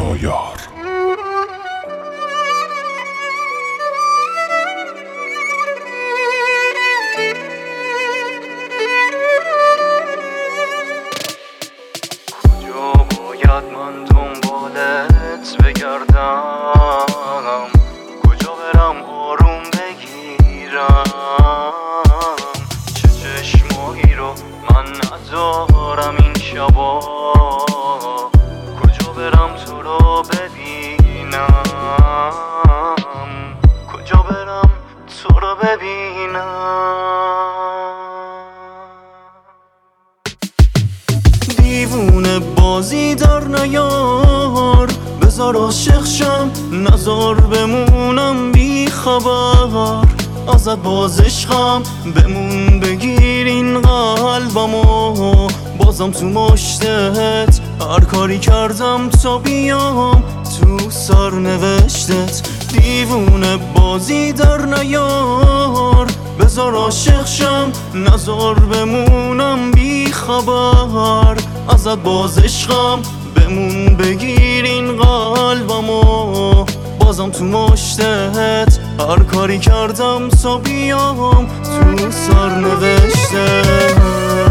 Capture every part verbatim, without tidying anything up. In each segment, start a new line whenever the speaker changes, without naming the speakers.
رویار.
کجا باید من دنبالت بگردم، کجا برم آروم بگیرم، چه چشمایی رو من ندارم این شبا، کجا برم تو رو ببینم، کجا برم تو رو ببینم. دیوونه بازی در نیار، بذار عاشق شم نزار بمونم بی خبر، ازت باز عشقم بمون بگیر این قلبمو، بازم تو مشتت هر کاری کردم تا بیام تو سرنوشتت. دیوونه بازی در نیار، بذار عاشق شم نزار بمونم بی خبر، ازت باز عشقم بمون بگیر این قلبمو، بازم تو مشتت هر کاری کردم تا بیام تو سرنوشتت.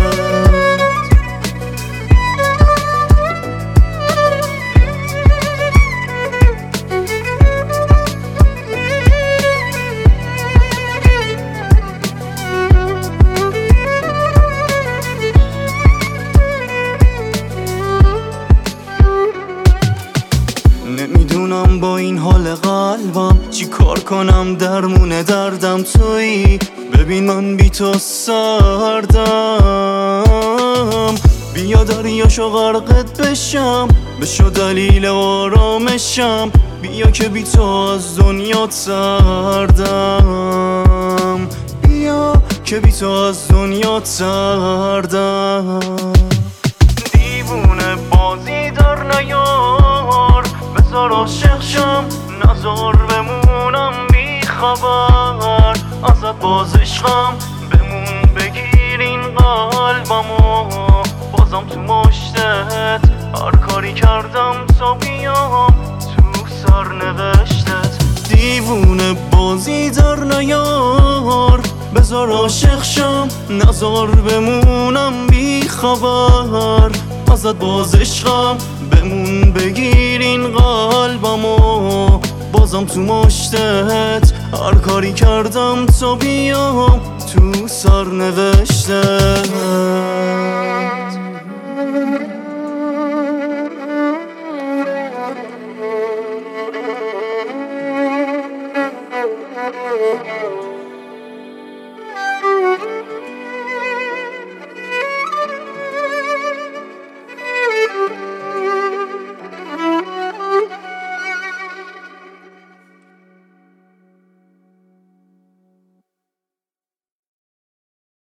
نمیدونم با این حال قلبم چی کار کنم، درمون دردم تویی، ببین من بی تو سردم، بیا دریاشو غرقت بشم، بشو دلیل آرامشم، بیا که بی تو از دنیا سردم، بیا که بی تو از دنیا سردم. دیوونه بازی در نیار، بذار عاشق شم نزار بمونم بی خبر، ازت باز عشقم بمون بگیر این قلبمو، بازم تو مشتت هر کاری کردم تا بیام تو سرنوشتت. دیوونه بازی در نیار، بذار عاشق شم نزار بمونم بی خبر، ازت باز عشقم بمون بگیر این قلبمو، بازم تو مشتت هر کاری کردم تا بیام تو سرنوشتت.